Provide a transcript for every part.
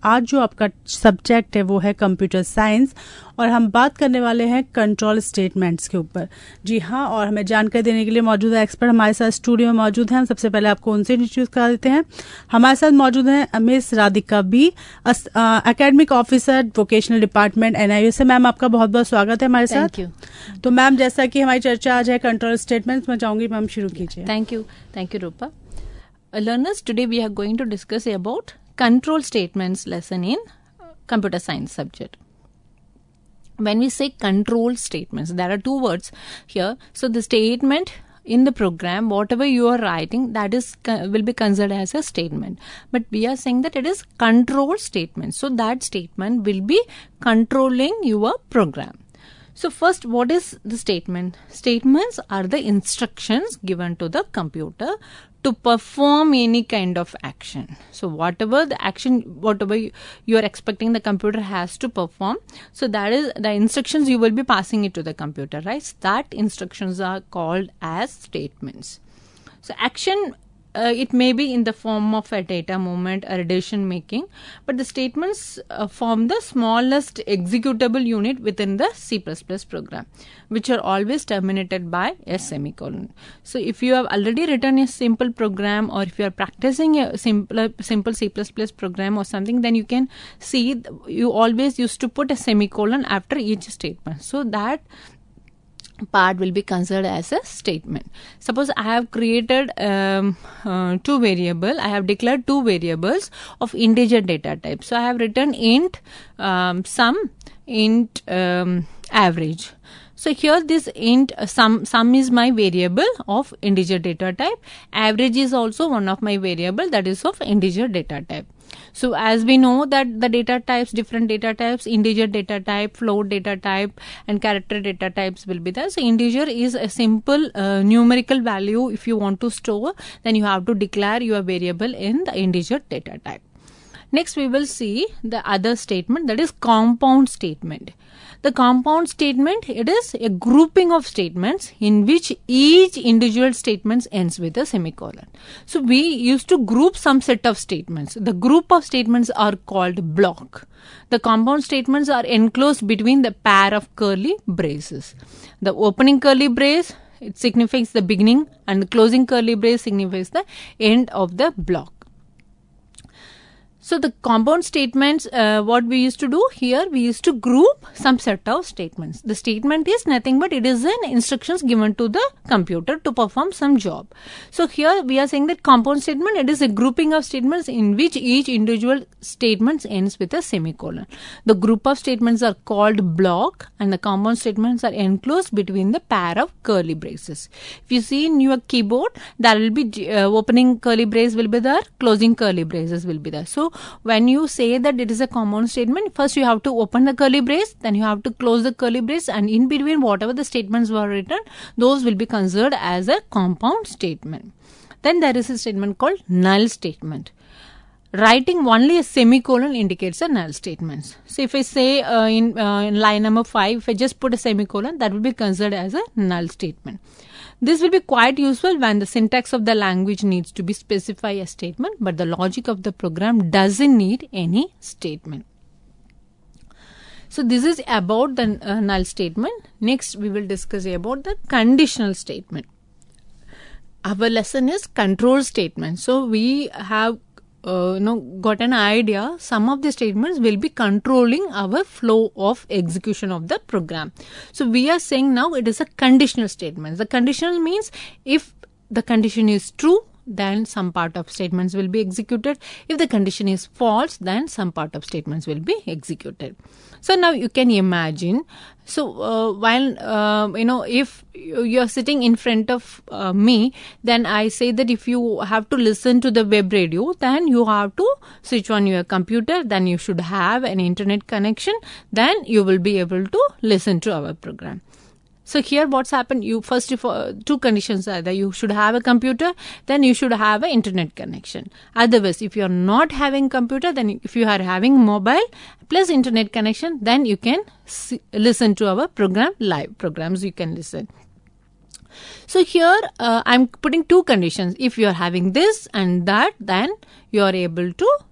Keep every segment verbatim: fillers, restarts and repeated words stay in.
आज जो आपका सब्जेक्ट है वो है कंप्यूटर साइंस और हम बात करने वाले हैं कंट्रोल स्टेटमेंट्स के ऊपर। जी हाँ, और हमें जानकारी देने के लिए मौजूद है एक्सपर्ट हमारे साथ स्टूडियो में मौजूद हैं। हम सबसे पहले आपको उनसे इंट्रोड्यूस करा देते हैं। हमारे साथ मौजूद हैं Miss Radhika B, academic officer vocational department NIU से। मैम आपका बहुत बहुत स्वागत है हमारे साथ। Thank you. तो मैम जैसा कि हमारी चर्चा आज है कंट्रोल स्टेटमेंट्स, मैं चाहूंगी मैम शुरू कीजिए। Thank you thank you Rupa. Learners, today we are going to discuss about control statements lesson in computer science subject. When we say control statements, there are two words here. So the statement in the program, whatever you are writing, that is will be considered as a statement. But we are saying that it is control statement. So that statement will be controlling your program. So first, what is the statement? Statements are the instructions given to the computer to perform any kind of action. So whatever the action, whatever you, you are expecting the computer has to perform, so that is the instructions you will be passing it to the computer, right? That instructions are called as statements. So action, Uh, it may be in the form of a data movement or decision making, but the statements uh, form the smallest executable unit within the C plus plus program, which are always terminated by a semicolon. So if you have already written a simple program, or if you are practicing a simple simple C plus plus program or something, then you can see you always used to put a semicolon after each statement. So that part will be considered as a statement. Suppose I have created um, uh, two variable, I have declared two variables of integer data type. So I have written int um, sum, int um, average. So here this int uh, sum, sum is my variable of integer data type. Average is also one of my variable that is of integer data type. So as we know that the data types, different data types, integer data type, float data type and character data types will be there. So integer is a simple uh, numerical value. If you want to store, then you have to declare your variable in the integer data type. Next we will see the other statement, that is compound statement. The compound statement, it is a grouping of statements in which each individual statement ends with a semicolon. So we used to group some set of statements. The group of statements are called block. The compound statements are enclosed between the pair of curly braces. The opening curly brace, it signifies the beginning, and the closing curly brace signifies the end of the block. So the compound statements, uh, what we used to do here, we used to group some set of statements. The statement is nothing but it is an instructions given to the computer to perform some job. So here we are saying that compound statement, it is a grouping of statements in which each individual statement ends with a semicolon. The group of statements are called block, and the compound statements are enclosed between the pair of curly braces. If you see in your keyboard, there will be uh, opening curly brace will be there, closing curly braces will be there. So when you say that it is a compound statement, first you have to open the curly brace, then you have to close the curly brace, and in between whatever the statements were written, those will be considered as a compound statement. Then there is a statement called null statement. Writing only a semicolon indicates a null statement. So if I say uh, in, uh, in line number five, if I just put a semicolon, that will be considered as a null statement. This will be quite useful when the syntax of the language needs to be specify a statement, but the logic of the program doesn't need any statement. So this is about the uh, null statement. Next we will discuss about the conditional statement. Our lesson is control statement. So we have Uh, you know, got an idea, some of the statements will be controlling our flow of execution of the program. So we are saying now it is a conditional statement. The conditional means if the condition is true, then some part of statements will be executed. If the condition is false, then some part of statements will be executed. So now you can imagine, so uh, while uh, you know, if you are sitting in front of uh, me, then I say that if you have to listen to the web radio, then you have to switch on your computer, then you should have an internet connection, then you will be able to listen to our program. So here what's happened, you first of all, two conditions are that you should have a computer, then you should have an internet connection. Otherwise, if you are not having computer, then if you are having mobile plus internet connection, then you can see, listen to our program, live programs you can listen. So here uh, I'm putting two conditions. If you are having this and that, then you are able to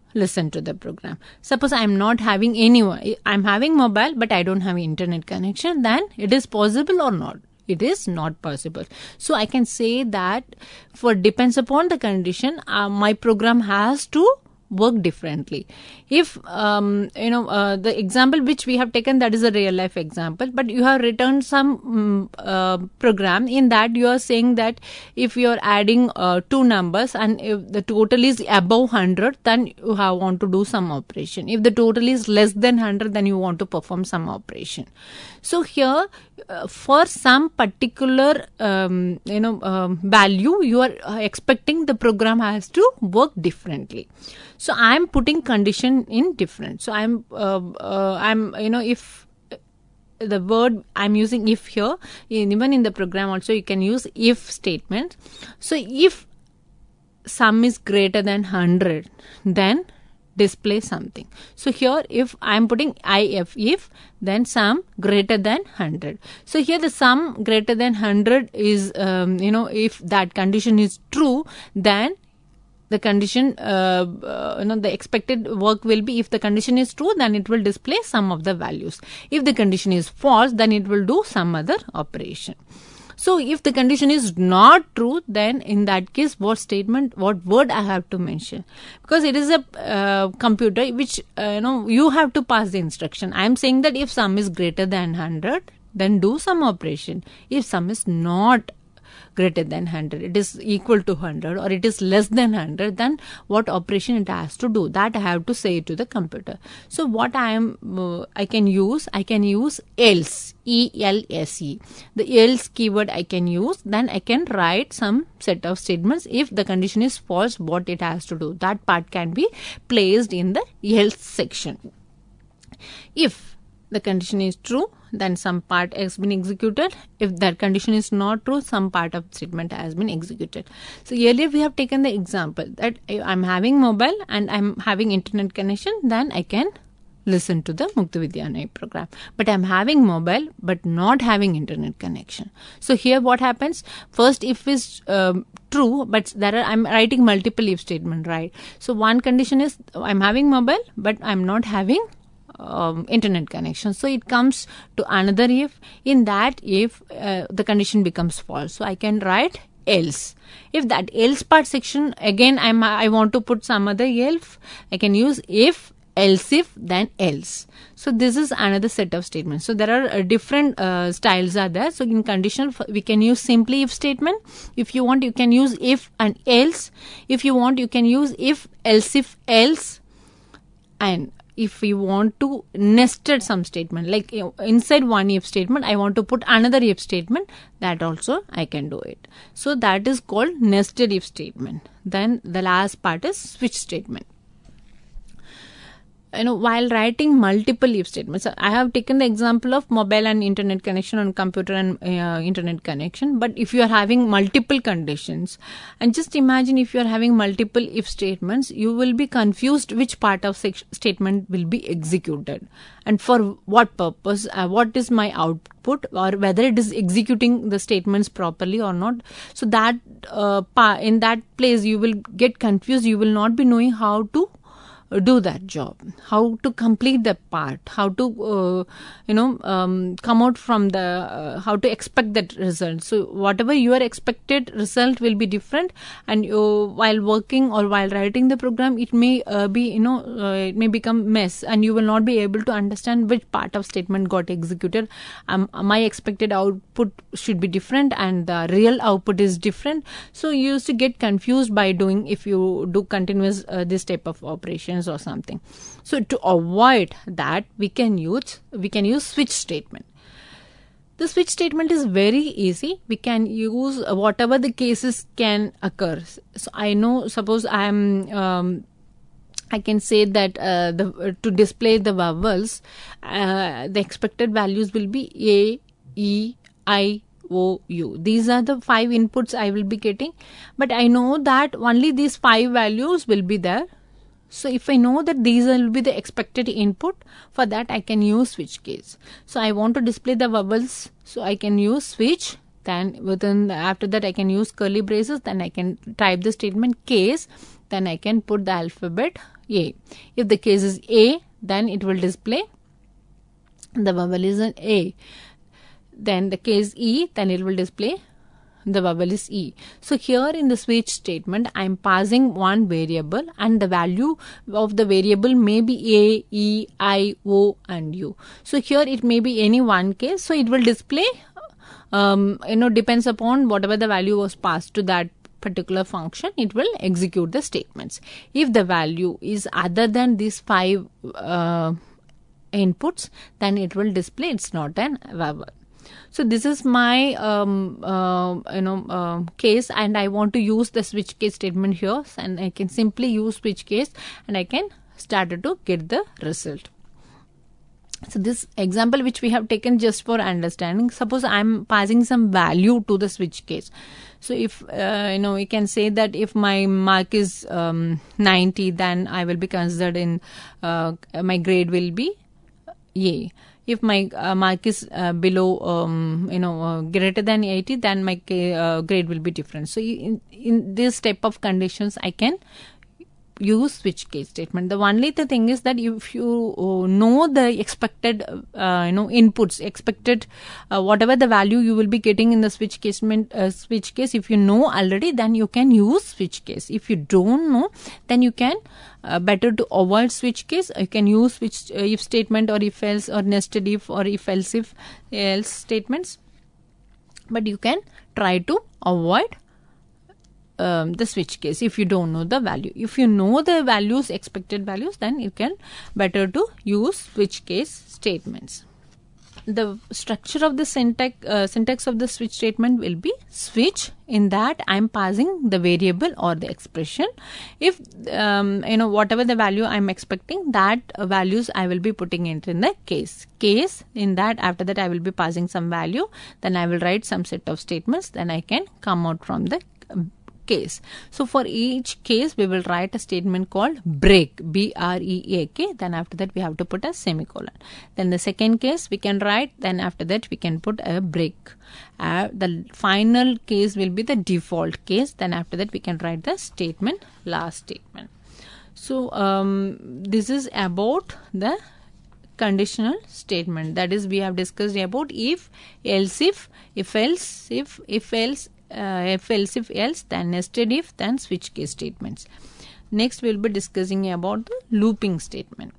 listen to the program. Suppose I'm not having anyone, I'm having mobile, but I don't have internet connection, then it is possible or not? It is not possible. So I can say that for depends upon the condition, uh, my program has to work differently. If um, you know uh, the example which we have taken, that is a real life example, but you have returned some um, uh, program in that you are saying that if you are adding uh, two numbers and if the total is above one hundred, then you have want to do some operation. If the total is less than one hundred, then you want to perform some operation. So here uh, for some particular um, you know um, value, you are uh, expecting the program has to work differently. So I am putting condition in different. So I'm uh, uh, I'm you know if the word I'm using if here, even in the program also you can use if statement. So if sum is greater than one hundred, then display something. So here if I'm putting if, if then sum greater than one hundred. So here the sum greater than one hundred is, um, you know, if that condition is true, then the condition, uh, uh, you know, the expected work will be, if the condition is true, then it will display some of the values. If the condition is false, then it will do some other operation. So if the condition is not true, then in that case, what statement, what word I have to mention? Because it is a uh, computer which, uh, you know, you have to pass the instruction. I am saying that if sum is greater than one hundred, then do some operation. If sum is not greater than one hundred, it is equal to one hundred or it is less than one hundred, then what operation it has to do, that I have to say to the computer. So what I am uh, I can use I can use else, E L S E, the else keyword I can use. Then I can write some set of statements. If the condition is false, what it has to do, that part can be placed in the else section. If the condition is true, then some part has been executed. If that condition is not true, some part of statement has been executed. So earlier we have taken the example that I'm having mobile and I'm having internet connection, then I can listen to the Mukta Vidyanaya program. But I'm having mobile but not having internet connection. So here what happens? First if is um, true, but there are, I'm writing multiple if statement, right? So one condition is I'm having mobile but I'm not having Um, internet connection. So it comes to another if. In that if uh, the condition becomes false, so I can write else. If that else part section again I'm I want to put some other else, I can use if, else if, then else. So this is another set of statements. So there are uh, different uh, styles are there. So in conditional we can use simply if statement. If you want, you can use if and else. If you want, you can use if, else if, else. And if you want to nested some statement, like inside one if statement, I want to put another if statement, that also I can do it. So that is called nested if statement. Then the last part is switch statement. You know, while writing multiple if statements, I have taken the example of mobile and internet connection on computer and uh, internet connection. But if you are having multiple conditions, and just imagine if you are having multiple if statements, you will be confused which part of statement will be executed and for what purpose, uh, what is my output, or whether it is executing the statements properly or not. So that uh, in that place you will get confused. You will not be knowing how to do that job, how to complete the part, how to uh, you know um, come out from the uh, how to expect that result. So whatever your expected result will be different, and you, while working or while writing the program, it may uh, be you know uh, it may become mess, and you will not be able to understand which part of statement got executed. Um, my expected output should be different and the real output is different. So you used to get confused by doing, if you do continuous uh, this type of operations or something. So to avoid that, we can use we can use switch statement. The switch statement is very easy. We can use whatever the cases can occur. So I know, suppose I am um, I can say that uh, the uh, to display the vowels, uh, the expected values will be A, E, I, O, U. These are the five inputs I will be getting, but I know that only these five values will be there. So if I know that these will be the expected input, for that I can use switch case. So I want to display the vowels, so I can use switch. Then within the, after that I can use curly braces. Then I can type the statement case. then I can put the alphabet A. If the case is A, then it will display the vowel is an A. Then the case E, then it will display the vowel is E. So here in the switch statement, I am passing one variable and the value of the variable may be A, E, I, O and U. So here it may be any one case. So it will display, um, you know, depends upon whatever the value was passed to that particular function, it will execute the statements. If the value is other than these five uh, inputs, then it will display it's not an vowel. So this is my um, uh, you know uh, case, and I want to use the switch case statement here, and I can simply use switch case and I can start to get the result. So this example which we have taken just for understanding, suppose I am passing some value to the switch case. So if uh, you know, we can say that if my mark is um, ninety, then I will be considered in uh, my grade will be A. If my uh, mark is uh, below, um, you know, uh, greater than eighty, then my uh, grade will be different. So in, in this type of conditions, I can use switch case statement. The only the thing is that if you uh, know the expected, uh, you know, inputs, expected uh, whatever the value you will be getting in the switch case, uh, switch case, if you know already, then you can use switch case. If you don't know, then you can uh, better to avoid switch case. You can use switch uh, if statement or if else or nested if or if else if else statements, but you can try to avoid Um, the switch case if you don't know the value. If you know the values, expected values, then you can better to use switch case statements. The structure of the syntax, uh, syntax of the switch statement will be switch. In that I am passing the variable or the expression. If um, you know whatever the value I am expecting, that uh, values I will be putting it in the case. Case in that after that I will be passing some value. Then I will write some set of statements. Then I can come out from the um, case. So for each case we will write a statement called break, B R E A K. Then after that we have to put a semicolon. Then the second case we can write, then after that we can put a break. Uh, the final case will be the default case. Then after that we can write the statement, last statement. So um, this is about the conditional statement. That is, we have discussed about if, else if, if else if, if else, Uh, if else if else, then nested if, then switch case statements. Next we will be discussing about the looping statement.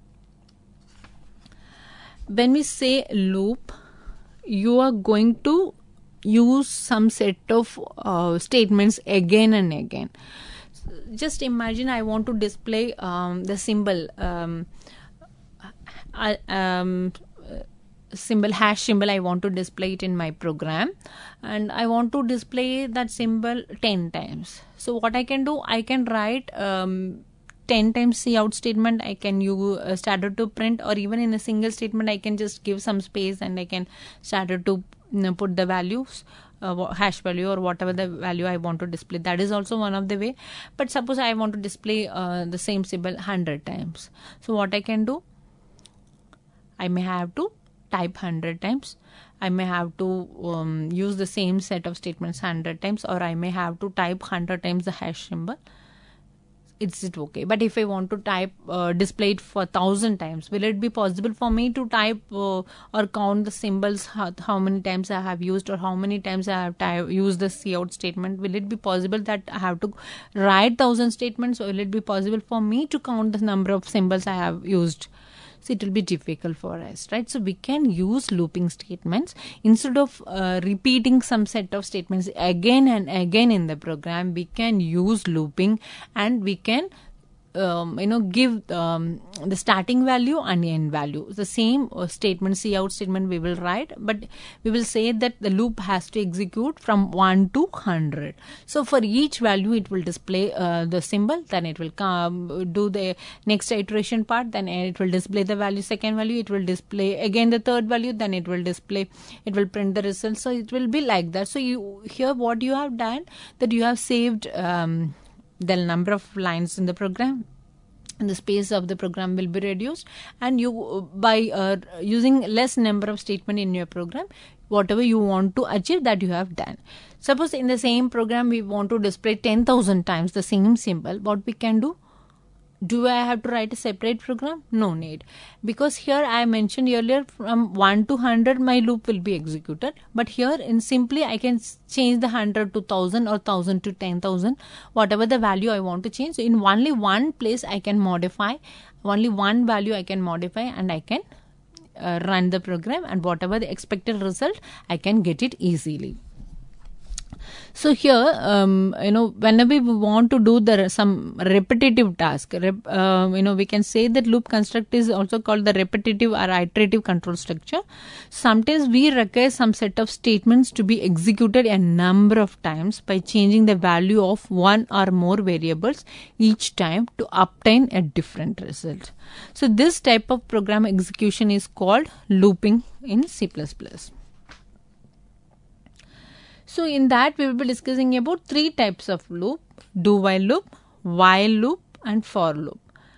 When we say loop, you are going to use some set of uh, statements again and again. Just imagine I want to display um, the symbol um, uh, um, symbol, hash symbol. I want to display it in my program, and I want to display that symbol ten times. So what I can do, I can write um, ten times cout statement. I can use uh, started to print, or even in a single statement I can just give some space and I can started to you know, put the values, uh, hash value or whatever the value I want to display. That is also one of the way. But suppose I want to display uh, the same symbol one hundred times. So what I can do, I may have to type one hundred times. I may have to um, use the same set of statements one hundred times, or I may have to type one hundred times the hash symbol. Is it okay? But if I want to type, uh, display it for one thousand times, will it be possible for me to type uh, or count the symbols, how, how many times I have used, or how many times I have type, used the cout statement? Will it be possible that I have to write one thousand statements, or will it be possible for me to count the number of symbols I have used? So it will be difficult for us, right? So we can use looping statements. Instead of uh, repeating some set of statements again and again in the program, we can use looping, and we can um, you know give um, the starting value and end value. The same uh, statement, cout statement we will write, but we will say that the loop has to execute from one to one hundred. So for each value it will display uh, the symbol, then it will come do the next iteration part, then it will display the value, second value, it will display again the third value, then it will display, it will print the result. So it will be like that. So you here what you have done, that you have saved um, the number of lines in the program, the space of the program will be reduced, and you by uh, using less number of statement in your program, whatever you want to achieve, that you have done. Suppose in the same program we want to display ten thousand times the same symbol, what we can do? Do I have to write a separate program? No need, because here I mentioned earlier from one to one hundred my loop will be executed, but here in simply I can change the one hundred to one thousand or one thousand to ten thousand, whatever the value I want to change. So in only one place I can modify, only one value I can modify, and I can uh, run the program, and whatever the expected result I can get it easily. So here, um, you know, whenever we want to do the some repetitive task, rep, uh, you know, we can say that loop construct is also called the repetitive or iterative control structure. Sometimes we require some set of statements to be executed a number of times by changing the value of one or more variables each time to obtain a different result. So this type of program execution is called looping in C plus plus. So in that we will be discussing about three types of loop: do while loop, while loop, and for loop.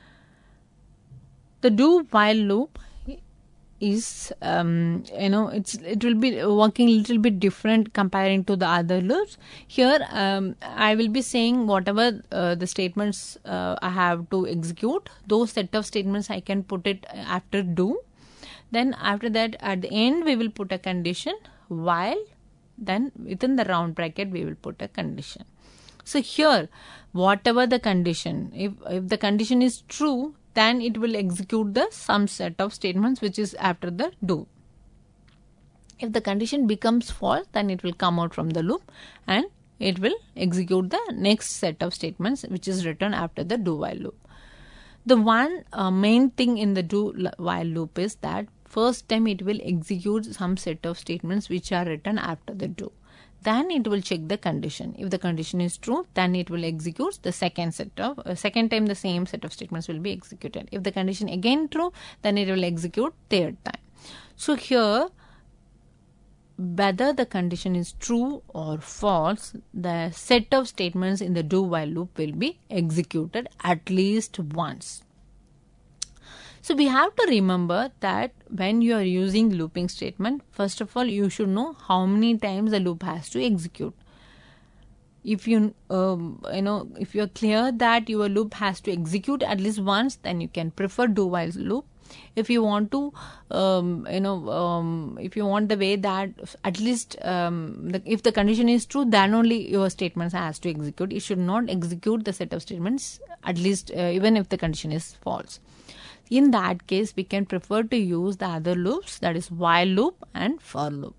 The do while loop is um, you know it's it will be working a little bit different comparing to the other loops. Here um, I will be saying whatever uh, the statements uh, I have to execute, those set of statements I can put it after do. Then after that, at the end we will put a condition while. Then within the round bracket we will put a condition. So here whatever the condition, if, if the condition is true, then it will execute the some set of statements which is after the do. If the condition becomes false, then it will come out from the loop and it will execute the next set of statements which is written after the do while loop. The one uh, main thing in the do while loop is that first time it will execute some set of statements which are written after the do. Then it will check the condition. If the condition is true, then it will execute the second set of uh, second time the same set of statements will be executed. If the condition again true, then it will execute third time. So here, whether the condition is true or false, the set of statements in the do while loop will be executed at least once. So we have to remember that when you are using looping statement, first of all you should know how many times the loop has to execute. If you um, you know if you are clear that your loop has to execute at least once, then you can prefer do while loop. If you want to um, you know um, if you want the way that at least um, the, if the condition is true, then only your statements has to execute. It should not execute the set of statements at least uh, even if the condition is false. In that case, we can prefer to use the other loops, that is while loop and for loop.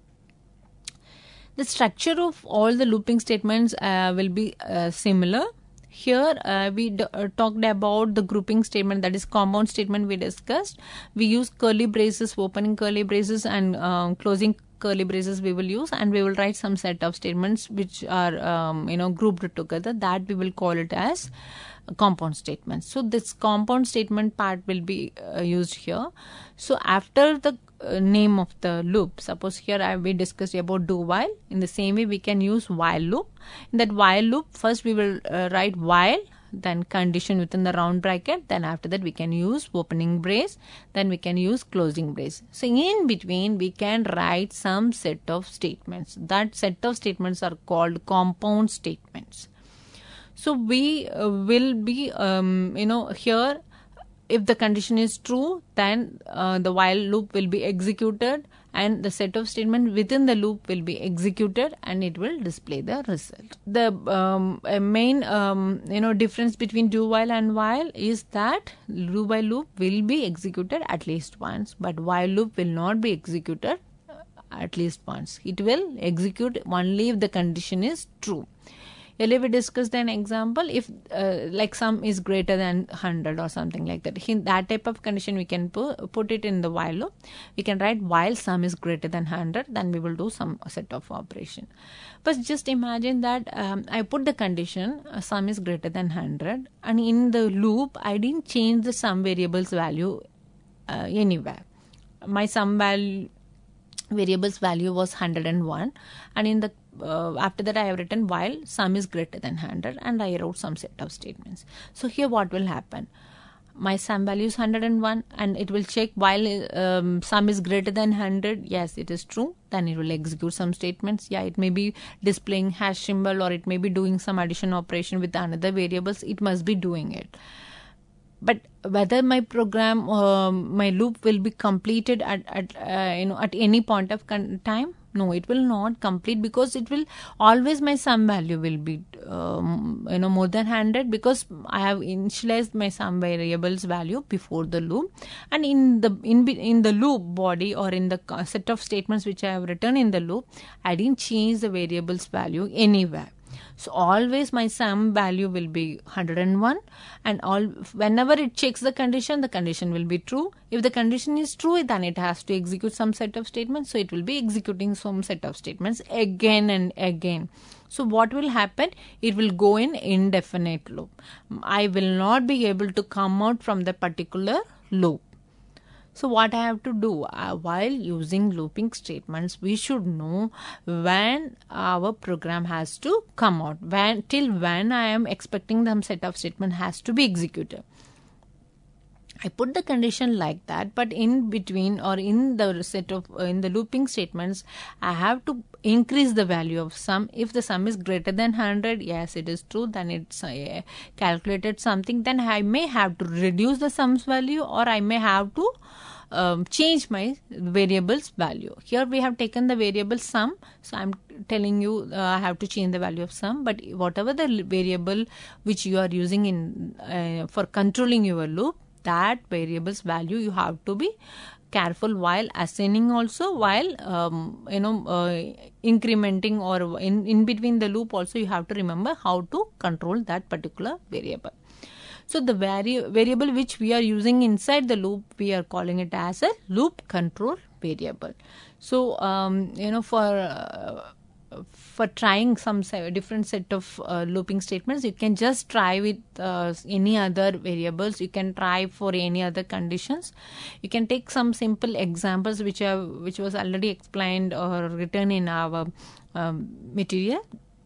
The structure of all the looping statements uh, will be uh, similar. Here uh, we d uh, talked about the grouping statement, that is compound statement we discussed. We use curly braces, opening curly braces and uh, closing curly braces we will use, and we will write some set of statements which are um, you know grouped together, that we will call it as compound statements. So this compound statement part will be uh, used here. So after the uh, name of the loop, suppose here I we discussed about do while. In the same way we can use while loop. In that while loop, first we will uh, write while, then condition within the round bracket, then after that we can use opening brace, then we can use closing brace. So in between we can write some set of statements. That set of statements are called compound statements. So we uh, will be, um, you know, here if the condition is true, then uh, the while loop will be executed and the set of statement within the loop will be executed and it will display the result. The um, main, um, you know, difference between do while and while is that do while loop will be executed at least once, but while loop will not be executed at least once. It will execute only if the condition is true. Earlier we discussed an example, if uh, like sum is greater than one hundred or something like that. In that type of condition we can pu put it in the while loop. We can write while sum is greater than one hundred, then we will do some set of operation. But just imagine that um, I put the condition uh, sum is greater than one hundred, and in the loop I didn't change the sum variable's value uh, anywhere. My sum value variable's value was one hundred one, and in the Uh, after that I have written while sum is greater than one hundred, and I wrote some set of statements. So here what will happen? my sum value is one hundred one, and it will check while um, sum is greater than one hundred. Yes, it is true. Then it will execute some statements. Yeah, it may be displaying hash symbol, or it may be doing some addition operation with another variables. It must be doing it. But whether my program, uh, my loop will be completed at, at uh, you know at any point of time, no, it will not complete, because it will always, my sum value will be um, you know more than one hundred, because I have initialized my sum variables value before the loop, and in the in in the loop body, or in the set of statements which I have written in the loop, I didn't change the variables value anywhere. So always my sum value will be one hundred one, and all whenever it checks the condition, the condition will be true. If the condition is true, then it has to execute some set of statements. So it will be executing some set of statements again and again. So what will happen? It will go in indefinite loop. I will not be able to come out from the particular loop. So what I have to do, uh, while using looping statements, we should know when our program has to come out, when till when I am expecting some set of statement has to be executed. I put the condition like that, but in between, or in the set of uh, in the looping statements, I have to increase the value of sum. If the sum is greater than one hundred, yes, it is true, then it's uh, calculated something. Then I may have to reduce the sum's value, or I may have to um, change my variable's value. Here we have taken the variable sum, so I'm telling you uh, I have to change the value of sum. But whatever the variable which you are using in uh, for controlling your loop, that variable's value you have to be careful while assigning, also while um, you know uh, incrementing, or in, in between the loop also you have to remember how to control that particular variable. So the vari variable which we are using inside the loop, we are calling it as a loop control variable. So um, you know for uh, for trying some different set of uh, looping statements, you can just try with uh, any other variables. You can try for any other conditions. You can take some simple examples which are which was already explained or written in our um, material.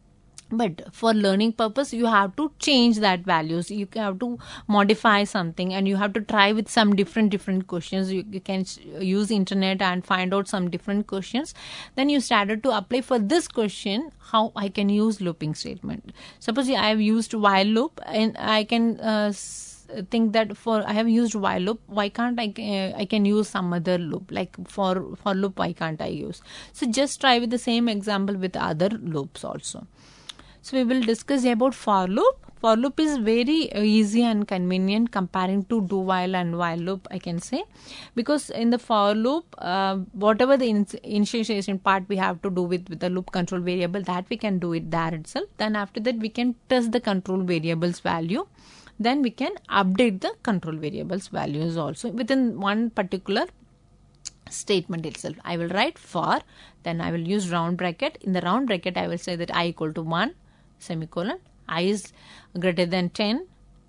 But for learning purpose, you have to change that values. You have to modify something, and you have to try with some different different questions. You, you can use internet and find out some different questions. Then you started to apply for this question, how I can use looping statement. Suppose I have used while loop, and I can uh, think that for I have used while loop, why can't I uh, I can use some other loop, like for for loop, why can't I use? So just try with the same example with other loops also. So we will discuss about for loop. For loop is very easy and convenient comparing to do while and while loop, I can say, because in the for loop, uh, whatever the in initialization part we have to do with, with the loop control variable, that we can do it there itself. Then after that we can test the control variables value. Then we can update the control variables values also within one particular statement itself. I will write for, then I will use round bracket. In the round bracket, I will say that I equal to one, semicolon, I is greater than ten,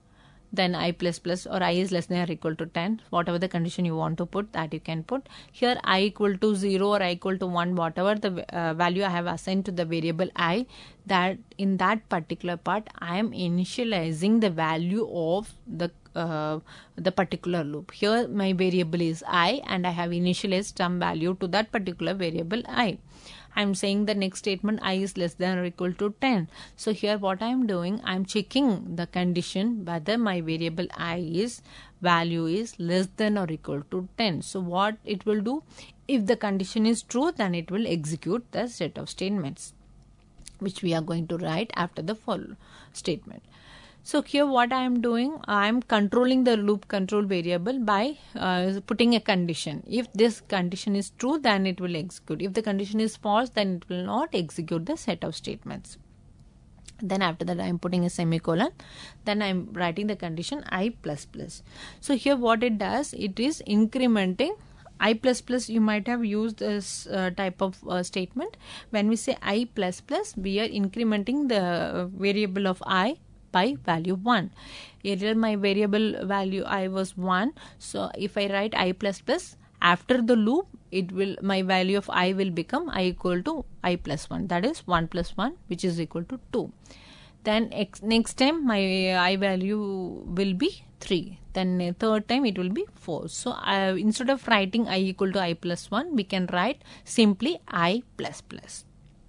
then I plus plus, or I is less than or equal to ten. Whatever the condition you want to put, that you can put. Here I equal to zero or I equal to one, whatever the uh, value I have assigned to the variable I, that in that particular part I am initializing the value of the uh, the particular loop. Here my variable is I, and I have initialized some value to that particular variable I. I am saying the next statement, I is less than or equal to ten. So here what I am doing, I am checking the condition whether my variable I is value is less than or equal to ten. So what it will do, if the condition is true, then it will execute the set of statements which we are going to write after the for statement. So here what I am doing, I am controlling the loop control variable by uh, putting a condition. If this condition is true, then it will execute. If the condition is false, then it will not execute the set of statements. Then after that I am putting a semicolon. Then I am writing the condition I plus plus. So here what it does, it is incrementing I plus plus. You might have used this uh, type of uh, statement. When we say I plus plus, we are incrementing the variable of I by value one. Earlier my variable value I was one. So if I write I plus plus, after the loop, it will my value of I will become I equal to I plus one. That is one plus one, which is equal to two. Then next time my I value will be three. Then uh, third time it will be four. So uh, instead of writing I equal to I plus one, we can write simply I plus plus.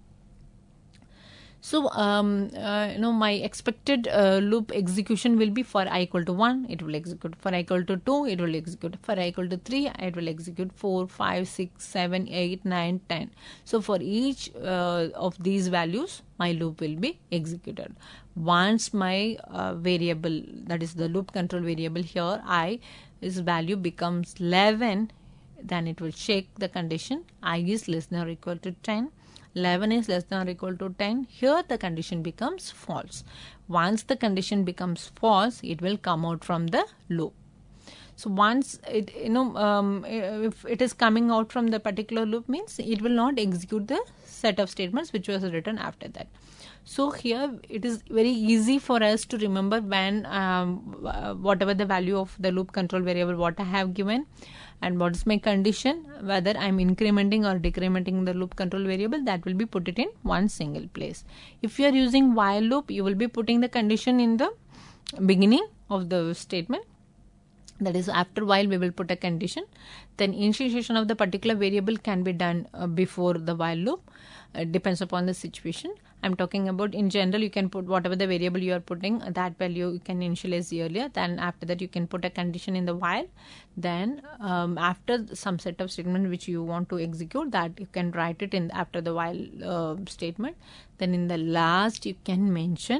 So, um, uh, you know, my expected uh, loop execution will be for I equal to one, it will execute. For I equal to two, it will execute. For I equal to three, it will execute four, five, six, seven, eight, nine, ten. So, for each uh, of these values, my loop will be executed. Once my uh, variable, that is the loop control variable here, I, its value becomes eleven, then it will check the condition I is less than or equal to ten. eleven is less than or equal to ten. Here the condition becomes false. Once the condition becomes false, it will come out from the loop. So once it, you know, um, if it is coming out from the particular loop, means it will not execute the set of statements which was written after that. So here it is very easy for us to remember when um, whatever the value of the loop control variable what I have given and what is my condition, whether I am incrementing or decrementing the loop control variable, that will be put it in one single place. If you are using while loop, you will be putting the condition in the beginning of the statement. That is, after while we will put a condition. Then initialization of the particular variable can be done uh, before the while loop. It depends upon the situation. I'm talking about in general, you can put whatever the variable you are putting, that value you can initialize earlier. Then after that you can put a condition in the while. Then um, after some set of statement which you want to execute, that you can write it in after the while uh, statement. Then in the last you can mention,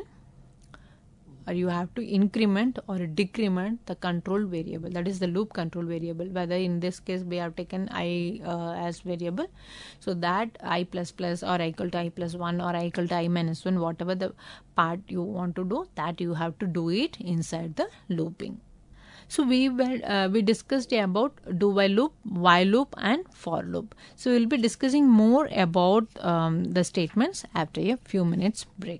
or you have to increment or decrement the control variable, that is the loop control variable, whether in this case we have taken I uh, as variable. So that I plus plus or I equal to I plus one or I equal to I minus one, whatever the part you want to do, that you have to do it inside the looping. So we were, uh, we discussed about do while loop, while loop and for loop. So we will be discussing more about um, the statements after a few minutes break.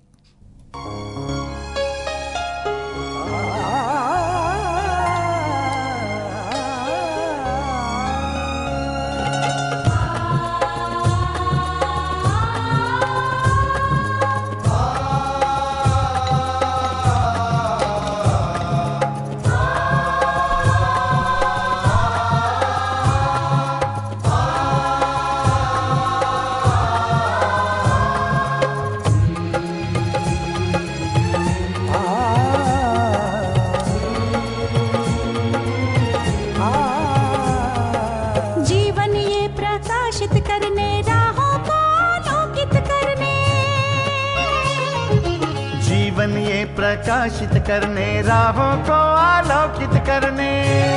प्रकाशित करने, राहों को आलोकित करने,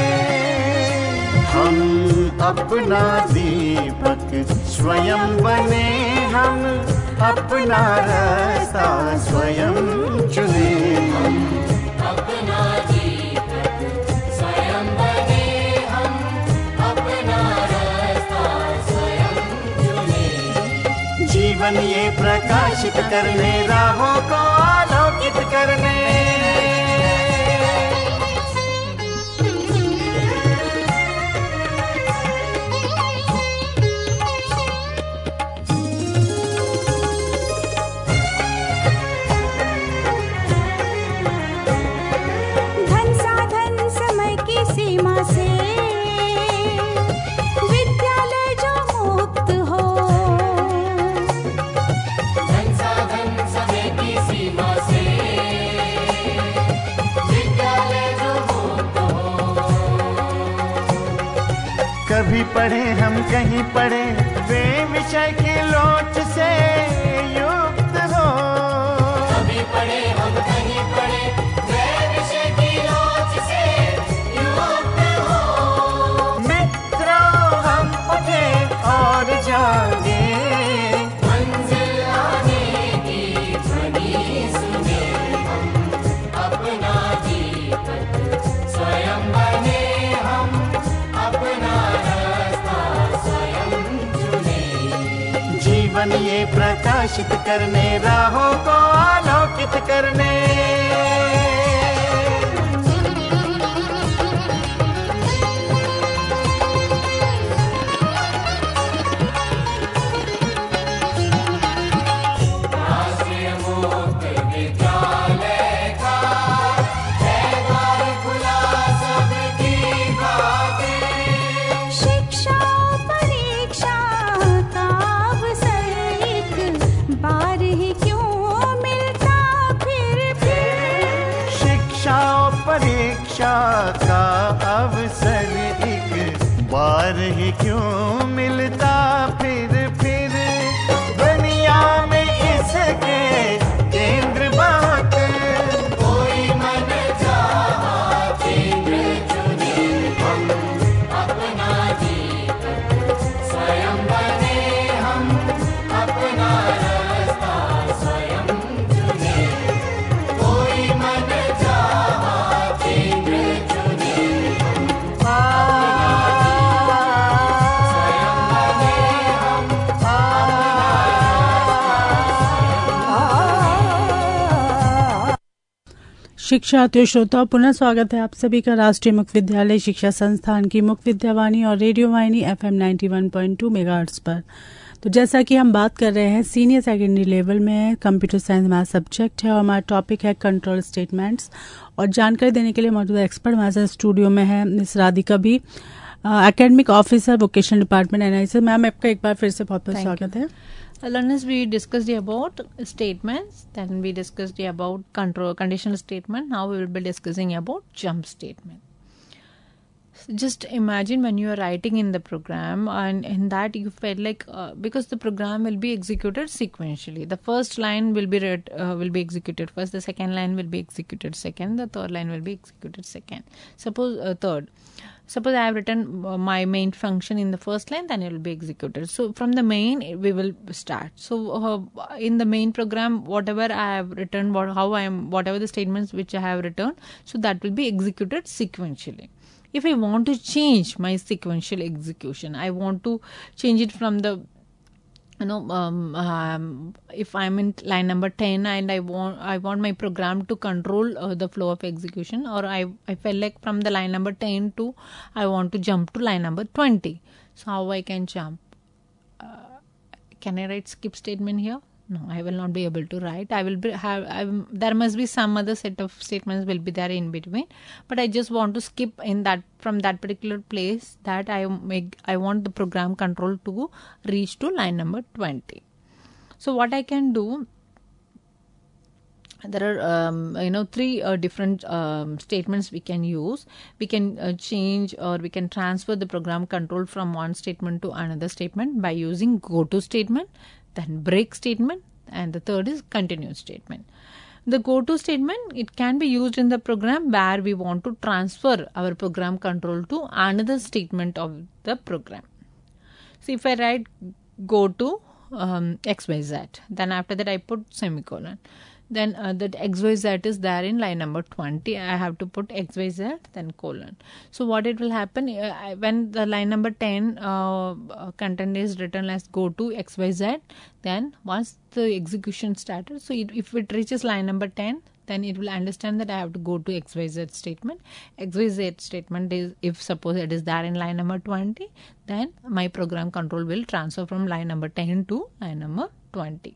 हम अपना दीपक स्वयं बने, हम अपना रास्ता स्वयं चुने, हम अपना दीपक स्वयं बने, हम अपना रास्ता स्वयं चुने। जीवन ये प्रकाशित करने, राहों को आलोकित करने। धन साधन समय की सीमा से विद्यालय जो मुक्त हो, धन साधन समय की सीमा से विद्यालय जो मुक्त हो। कभी पढ़े हम कहीं पढ़े, वे विषय की लोच से युक्त हो, कभी पढ़े हम कहीं पढ़े, वे विषय की लोच से युक्त हो। मित्रों हम उठे और जागे, मंजिल आने की ध्वनि सुने, हम अपना दीपक स्वयं बने, हम अपना रास्ता स्वयं चुने। जीवन ये प्रकाशित करने, राहों को आलोकित करने। राष्ट्रीय मुक्त विद्यालय का है द्वार खुला, दिशा का अवसर एक बार ही क्यों मिलता फिर फिर दुनिया में इसके केंद्र बहुत कोई मन चाहा केंद्र चुने हम अपना जीत स्वयं बने हम अपना रास्ता स्वयं चुने कोई मन चाहा केंद्र चुने शिक्षा तो श्रोताओं, पुनः स्वागत है आप सभी का राष्ट्रीय मुक्त विद्यालय शिक्षा संस्थान की मुक्त विद्यावाणी और radio Vahini F M ninety one point two megahertz पर। तो जैसा कि हम बात कर रहे हैं सीनियर सेकेंडरी लेवल में कंप्यूटर साइंस हमारा सब्जेक्ट है और हमारा टॉपिक है कंट्रोल स्टेटमेंट्स। और जानकारी देने के लिए मौजूदा एक्सपर्ट हमारे साथ स्टूडियो में है Miss Radhika B, academic officer vocational department N I C. Ma'am आपका एक बार फिर से बहुत बहुत स्वागत है। Uh, learners, we discussed about statements, then we discussed about control conditional statement. Now we will be discussing about jump statement. So just imagine when you are writing in the program, and in that you felt like uh, because the program will be executed sequentially. The first line will be read, uh, will be executed first. The second line will be executed second. The third line will be executed second. Suppose uh, third. Suppose I have written my main function in the first line, then it will be executed. So from the main, we will start. So uh, in the main program, whatever I have written, what, how I am, whatever the statements which I have written, so that will be executed sequentially. If I want to change my sequential execution, I want to change it from the you know um, um, if I'm in line number ten and I want I want my program to control uh, the flow of execution, or I I felt like from the line number ten to I want to jump to line number twenty. So how I can jump? Uh, can I write skip statement here? No, I will not be able to write. I will be have I, there must be some other set of statements will be there in between, but I just want to skip in that from that particular place that I make I want the program control to reach to line number twenty. So what I can do, there are um, you know three uh, different um, statements we can use. We can uh, change or we can transfer the program control from one statement to another statement by using go to statement, then break statement, and the third is continue statement. The go to statement, it can be used in the program where we want to transfer our program control to another statement of the program. So if I write go to um, xyz, then after that I put semicolon, then uh, that xyz is there in line number twenty. I have to put xyz then colon. So what it will happen uh, when the line number ten uh, uh, content is written as go to xyz, then once the execution started, so it, if it reaches line number ten, then it will understand that I have to go to xyz statement. Xyz statement is, if suppose it is there in line number twenty, then my program control will transfer from line number ten to line number twenty.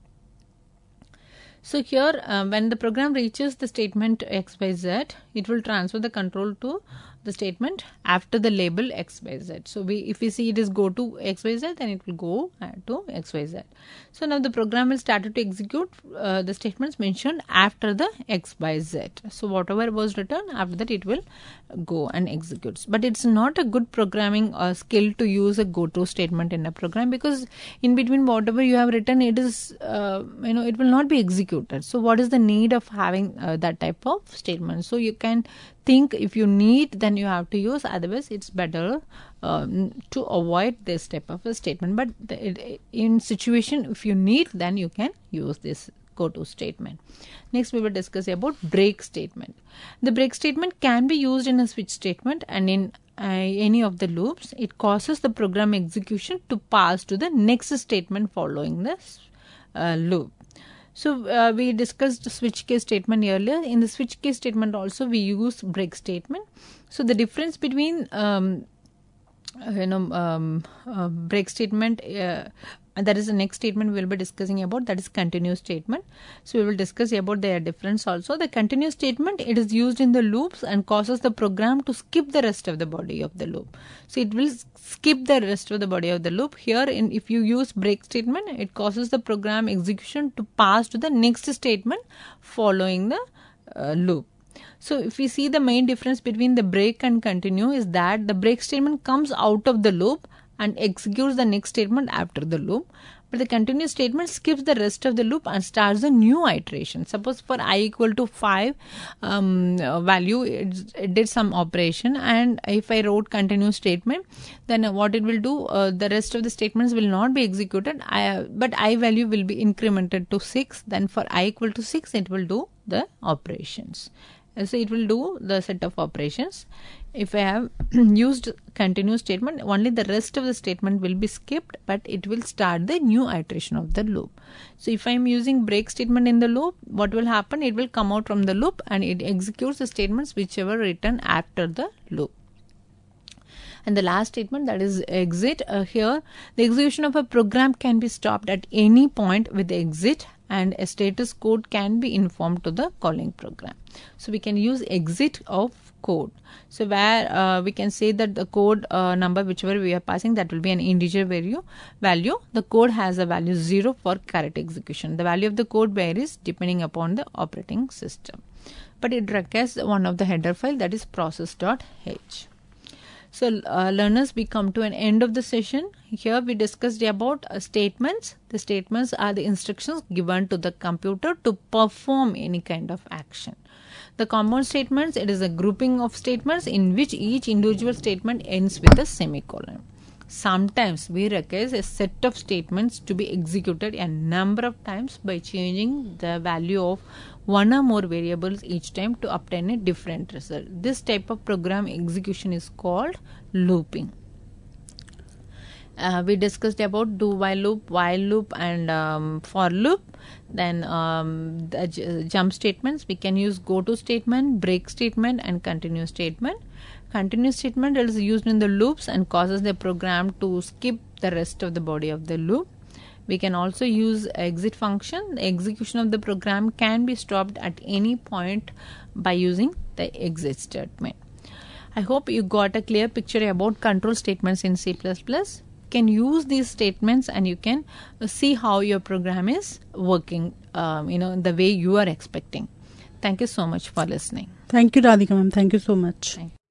So here uh, when the program reaches the statement xyz, it will transfer the control to the statement after the label xyz. So we if we see it is go to xyz, then it will go uh, to xyz. So now the program will start to execute uh, the statements mentioned after the xyz. So whatever was written after that, it will go and executes. But it's not a good programming uh, skill to use a go to statement in a program, because in between whatever you have written, it is uh, you know it will not be executed. So what is the need of having uh, that type of statement? So you can think if you need, then you have to use, otherwise it's better um, to avoid this type of a statement. But the, it, in situation if you need, then you can use this go to statement. Next we will discuss about break statement. The break statement can be used in a switch statement and in uh, any of the loops. It causes the program execution to pass to the next statement following this uh, loop. So uh, we discussed switch case statement earlier. In the switch case statement also we use break statement. So the difference between um, you know um, uh, break statement, uh, that is the next statement we will be discussing about, that is continuous statement. So we will discuss about their difference also. The continuous statement, it is used in the loops and causes the program to skip the rest of the body of the loop. So it will skip the rest of the body of the loop. Here in if you use break statement, it causes the program execution to pass to the next statement following the uh, loop. So if we see the main difference between the break and continue is that the break statement comes out of the loop and executes the next statement after the loop. But the continue statement skips the rest of the loop and starts a new iteration. Suppose for I equal to five um, value, it, it did some operation, and if I wrote continue statement, then what it will do, uh, the rest of the statements will not be executed, I, but I value will be incremented to six. Then for I equal to six, it will do the operations. So it will do the set of operations. If I have used continue statement, only the rest of the statement will be skipped, but it will start the new iteration of the loop. So if I am using break statement in the loop, what will happen? It will come out from the loop and it executes the statements whichever written after the loop. And the last statement, that is exit. Uh, here, the execution of a program can be stopped at any point with the exit, and a status code can be informed to the calling program. So we can use exit of code. So where uh, we can say that the code uh, number whichever we are passing, that will be an integer value. Value. The code has a value zero for correct execution. The value of the code varies depending upon the operating system, but it requires one of the header file, that is process.h. So uh, learners, we come to an end of the session. Here we discussed about uh, statements. The statements are the instructions given to the computer to perform any kind of action. The compound statements, it is a grouping of statements in which each individual statement ends with a semicolon. Sometimes we require a set of statements to be executed a number of times by changing the value of one or more variables each time to obtain a different result. This type of program execution is called looping. Uh, we discussed about do while loop, while loop, and um, for loop. Then um, the j- jump statements, we can use go to statement, break statement, and continue statement. Continue statement is used in the loops and causes the program to skip the rest of the body of the loop. We can also use exit function. The execution of the program can be stopped at any point by using the exit statement. I hope you got a clear picture about control statements in C plus plus. You can use these statements and you can see how your program is working, um, you know, the way you are expecting. Thank you so much for listening. Thank you, Radhika ma'am. Thank you so much. Thank you.